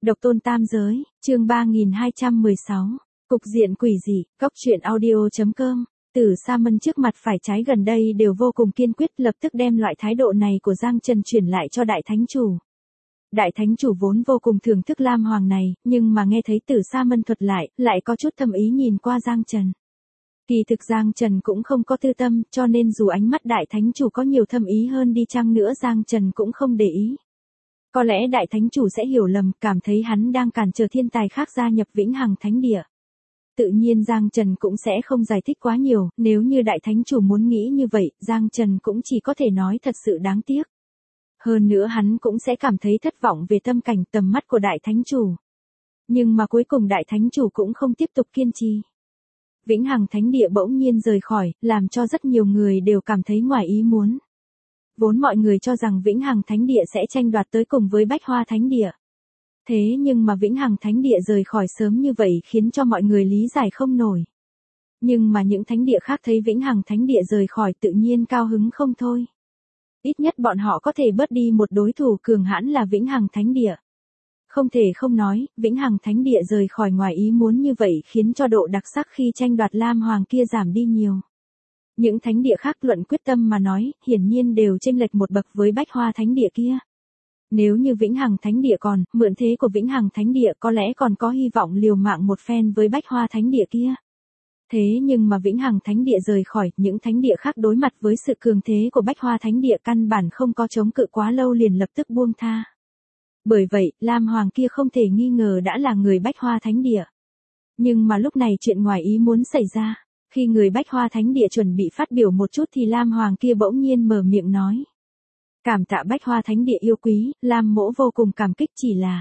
Độc tôn tam giới, chương 3216. Cục diện quỷ dị, Cóc truyện audio.com. Tử Sa Mân trước mặt phải trái gần đây đều vô cùng kiên quyết, lập tức đem loại thái độ này của Giang Trần chuyển lại cho Đại Thánh Chủ. Đại Thánh Chủ vốn vô cùng thưởng thức Lam Hoàng này, nhưng mà nghe thấy Tử Sa Mân thuật lại có chút thâm ý nhìn qua Giang Trần. Kỳ thực Giang Trần cũng không có tư tâm, cho nên dù ánh mắt Đại Thánh Chủ có nhiều thâm ý hơn đi chăng nữa Giang Trần cũng không để ý. Có lẽ Đại Thánh Chủ sẽ hiểu lầm, cảm thấy hắn đang cản trở thiên tài khác gia nhập Vĩnh Hằng Thánh Địa. Tự nhiên Giang Trần cũng sẽ không giải thích quá nhiều, nếu như Đại Thánh Chủ muốn nghĩ như vậy, Giang Trần cũng chỉ có thể nói thật sự đáng tiếc. Hơn nữa hắn cũng sẽ cảm thấy thất vọng về tâm cảnh tầm mắt của Đại Thánh Chủ. Nhưng mà cuối cùng Đại Thánh Chủ cũng không tiếp tục kiên trì. Vĩnh Hằng Thánh Địa bỗng nhiên rời khỏi, làm cho rất nhiều người đều cảm thấy ngoài ý muốn. Vốn mọi người cho rằng Vĩnh Hằng Thánh Địa sẽ tranh đoạt tới cùng với Bách Hoa Thánh Địa. Thế nhưng mà Vĩnh Hằng Thánh Địa rời khỏi sớm như vậy khiến cho mọi người lý giải không nổi. Nhưng mà những thánh địa khác thấy Vĩnh Hằng Thánh Địa rời khỏi tự nhiên cao hứng không thôi. Ít nhất bọn họ có thể bớt đi một đối thủ cường hãn là Vĩnh Hằng Thánh Địa. Không thể không nói, Vĩnh Hằng Thánh Địa rời khỏi ngoài ý muốn như vậy khiến cho độ đặc sắc khi tranh đoạt Lam Hoàng kia giảm đi nhiều. Những thánh địa khác luận quyết tâm mà nói, hiển nhiên đều chênh lệch một bậc với Bách Hoa Thánh Địa kia. Nếu như Vĩnh Hằng Thánh Địa còn, mượn thế của Vĩnh Hằng Thánh Địa có lẽ còn có hy vọng liều mạng một phen với Bách Hoa Thánh Địa kia. Thế nhưng mà Vĩnh Hằng Thánh Địa rời khỏi, những thánh địa khác đối mặt với sự cường thế của Bách Hoa Thánh Địa căn bản không có chống cự quá lâu liền lập tức buông tha. Bởi vậy, Lam Hoàng kia không thể nghi ngờ đã là người Bách Hoa Thánh Địa. Nhưng mà lúc này chuyện ngoài ý muốn xảy ra. Khi người Bách Hoa Thánh Địa chuẩn bị phát biểu một chút thì Lam Hoàng kia bỗng nhiên mở miệng nói. Cảm tạ Bách Hoa Thánh Địa yêu quý, Lam mỗ vô cùng cảm kích chỉ là.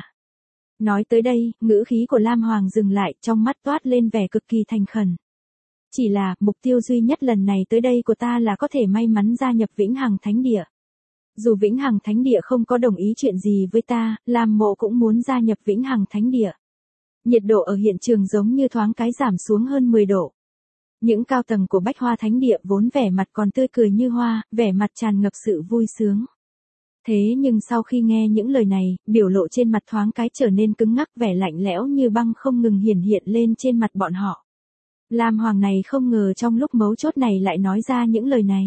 Nói tới đây, ngữ khí của Lam Hoàng dừng lại, trong mắt toát lên vẻ cực kỳ thành khẩn. Chỉ là, mục tiêu duy nhất lần này tới đây của ta là có thể may mắn gia nhập Vĩnh Hằng Thánh Địa. Dù Vĩnh Hằng Thánh Địa không có đồng ý chuyện gì với ta, Lam mộ cũng muốn gia nhập Vĩnh Hằng Thánh Địa. Nhiệt độ ở hiện trường giống như thoáng cái giảm xuống hơn 10 độ. Những cao tầng của Bách Hoa Thánh Địa vốn vẻ mặt còn tươi cười như hoa, vẻ mặt tràn ngập sự vui sướng. Thế nhưng sau khi nghe những lời này, biểu lộ trên mặt thoáng cái trở nên cứng ngắc, vẻ lạnh lẽo như băng không ngừng hiển hiện lên trên mặt bọn họ. Lam Hoàng này không ngờ trong lúc mấu chốt này lại nói ra những lời này.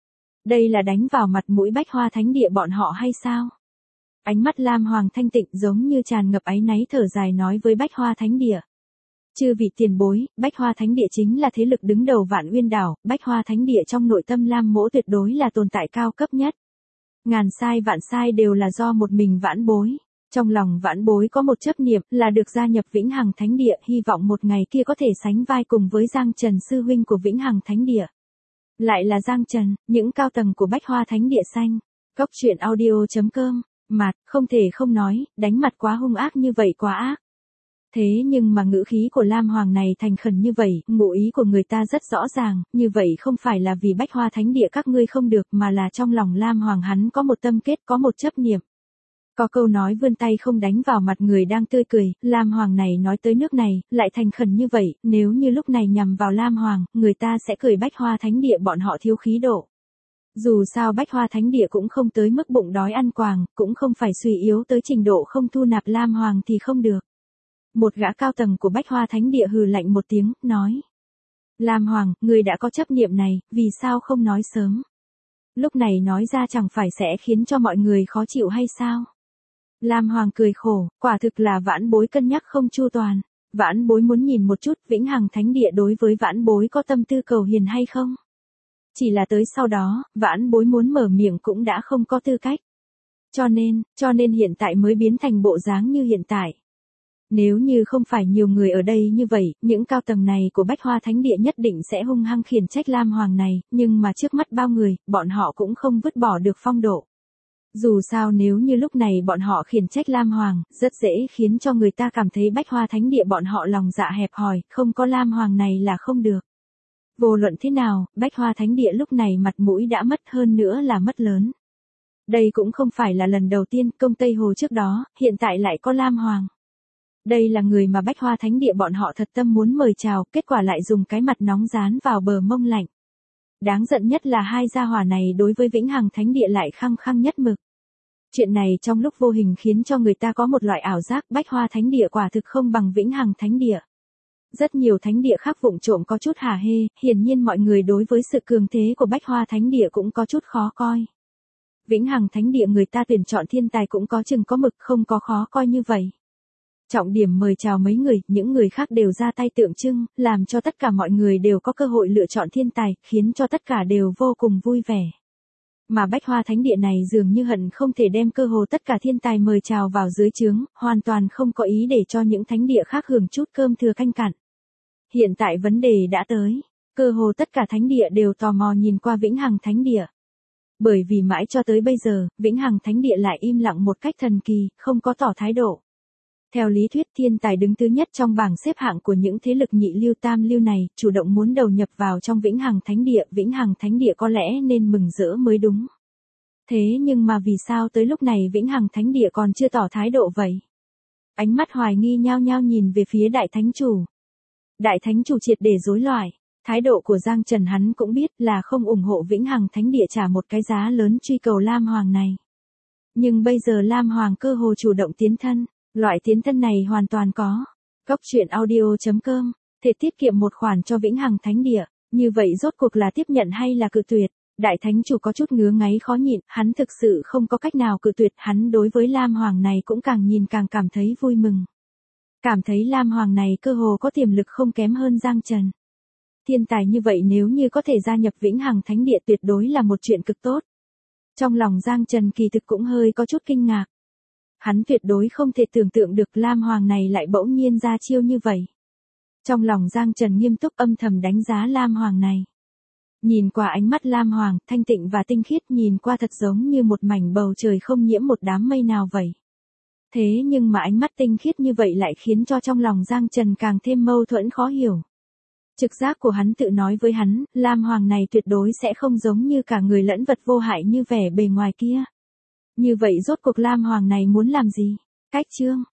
Đây là đánh vào mặt mũi Bách Hoa Thánh Địa bọn họ hay sao? Ánh mắt Lam Hoàng thanh tịnh giống như tràn ngập áy náy thở dài nói với Bách Hoa Thánh Địa. Chư vị tiền bối, Bách Hoa Thánh Địa chính là thế lực đứng đầu Vạn Uyên Đảo, Bách Hoa Thánh Địa trong nội tâm Lam mỗ tuyệt đối là tồn tại cao cấp nhất. Ngàn sai vạn sai đều là do một mình Vãn Bối. Trong lòng Vãn Bối có một chấp niệm là được gia nhập Vĩnh Hằng Thánh Địa, hy vọng một ngày kia có thể sánh vai cùng với Giang Trần sư huynh của Vĩnh Hằng Thánh Địa. Lại là Giang Trần, những cao tầng của Bách Hoa Thánh Địa xanh. Cóc truyện audio.com. Mặt, không thể không nói, đánh mặt quá hung ác như vậy quá ác. Thế nhưng mà ngữ khí của Lam Hoàng này thành khẩn như vậy, ngụ ý của người ta rất rõ ràng, như vậy không phải là vì Bách Hoa Thánh Địa các ngươi không được mà là trong lòng Lam Hoàng hắn có một tâm kết, có một chấp niệm. Có câu nói vươn tay không đánh vào mặt người đang tươi cười, Lam Hoàng này nói tới nước này, lại thành khẩn như vậy, nếu như lúc này nhằm vào Lam Hoàng, người ta sẽ cười Bách Hoa Thánh Địa bọn họ thiếu khí độ. Dù sao Bách Hoa Thánh Địa cũng không tới mức bụng đói ăn quàng, cũng không phải suy yếu tới trình độ không thu nạp Lam Hoàng thì không được. Một gã cao tầng của Bách Hoa Thánh Địa hừ lạnh một tiếng, nói. Lam Hoàng, người đã có chấp niệm này, vì sao không nói sớm? Lúc này nói ra chẳng phải sẽ khiến cho mọi người khó chịu hay sao? Lam Hoàng cười khổ, quả thực là Vãn Bối cân nhắc không chu toàn. Vãn Bối muốn nhìn một chút Vĩnh Hằng Thánh Địa đối với Vãn Bối có tâm tư cầu hiền hay không? Chỉ là tới sau đó, Vãn Bối muốn mở miệng cũng đã không có tư cách. Cho nên hiện tại mới biến thành bộ dáng như hiện tại. Nếu như không phải nhiều người ở đây như vậy, những cao tầng này của Bách Hoa Thánh Địa nhất định sẽ hung hăng khiển trách Lam Hoàng này, nhưng mà trước mắt bao người, bọn họ cũng không vứt bỏ được phong độ. Dù sao nếu như lúc này bọn họ khiển trách Lam Hoàng, rất dễ khiến cho người ta cảm thấy Bách Hoa Thánh Địa bọn họ lòng dạ hẹp hòi, không có Lam Hoàng này là không được. Vô luận thế nào, Bách Hoa Thánh Địa lúc này mặt mũi đã mất hơn nữa là mất lớn. Đây cũng không phải là lần đầu tiên công Tây Hồ trước đó, hiện tại lại có Lam Hoàng. Đây là người mà Bách Hoa Thánh Địa bọn họ thật tâm muốn mời chào, kết quả lại dùng cái mặt nóng dán vào bờ mông lạnh. Đáng giận nhất là hai gia hỏa này đối với Vĩnh Hằng Thánh Địa lại khăng khăng nhất mực. Chuyện này trong lúc vô hình khiến cho người ta có một loại ảo giác Bách Hoa Thánh Địa quả thực không bằng Vĩnh Hằng Thánh Địa. Rất nhiều thánh địa khác vụng trộm có chút hả hê, hiển nhiên mọi người đối với sự cường thế của Bách Hoa Thánh Địa cũng có chút khó coi. Vĩnh Hằng Thánh Địa người ta tuyển chọn thiên tài cũng có chừng có mực, không có khó coi như vậy. Trọng điểm mời chào mấy người, những người khác đều ra tay tượng trưng, làm cho tất cả mọi người đều có cơ hội lựa chọn thiên tài, khiến cho tất cả đều vô cùng vui vẻ. Mà Bách Hoa Thánh Địa này dường như hận không thể đem cơ hồ tất cả thiên tài mời chào vào dưới trướng, hoàn toàn không có ý để cho những thánh địa khác hưởng chút cơm thừa canh cặn. Hiện tại vấn đề đã tới, cơ hồ tất cả thánh địa đều tò mò nhìn qua Vĩnh Hằng Thánh Địa. Bởi vì mãi cho tới bây giờ, Vĩnh Hằng Thánh Địa lại im lặng một cách thần kỳ, không có tỏ thái độ. Theo lý thuyết thiên tài đứng thứ nhất trong bảng xếp hạng của những thế lực nhị lưu tam lưu này, chủ động muốn đầu nhập vào trong Vĩnh Hằng Thánh Địa có lẽ nên mừng rỡ mới đúng. Thế nhưng mà vì sao tới lúc này Vĩnh Hằng Thánh Địa còn chưa tỏ thái độ vậy? Ánh mắt hoài nghi nhao nhao nhìn về phía Đại Thánh Chủ. Đại Thánh Chủ triệt để rối loạn, thái độ của Giang Trần hắn cũng biết là không ủng hộ Vĩnh Hằng Thánh Địa trả một cái giá lớn truy cầu Lam Hoàng này. Nhưng bây giờ Lam Hoàng cơ hồ chủ động tiến thân. Loại tiến thân này hoàn toàn có. Góc truyện audio.com, thể tiết kiệm một khoản cho Vĩnh Hằng Thánh Địa, như vậy rốt cuộc là tiếp nhận hay là cự tuyệt? Đại Thánh Chủ có chút ngứa ngáy khó nhịn, hắn thực sự không có cách nào cự tuyệt, hắn đối với Lam Hoàng này cũng càng nhìn càng cảm thấy vui mừng. Cảm thấy Lam Hoàng này cơ hồ có tiềm lực không kém hơn Giang Trần. Thiên tài như vậy nếu như có thể gia nhập Vĩnh Hằng Thánh Địa tuyệt đối là một chuyện cực tốt. Trong lòng Giang Trần kỳ thực cũng hơi có chút kinh ngạc. Hắn tuyệt đối không thể tưởng tượng được Lam Hoàng này lại bỗng nhiên ra chiêu như vậy. Trong lòng Giang Trần nghiêm túc âm thầm đánh giá Lam Hoàng này. Nhìn qua ánh mắt Lam Hoàng, thanh tịnh và tinh khiết, nhìn qua thật giống như một mảnh bầu trời không nhiễm một đám mây nào vậy. Thế nhưng mà ánh mắt tinh khiết như vậy lại khiến cho trong lòng Giang Trần càng thêm mâu thuẫn khó hiểu. Trực giác của hắn tự nói với hắn, Lam Hoàng này tuyệt đối sẽ không giống như cả người lẫn vật vô hại như vẻ bề ngoài kia. Như vậy rốt cuộc Lam Hoàng này muốn làm gì? Cách chương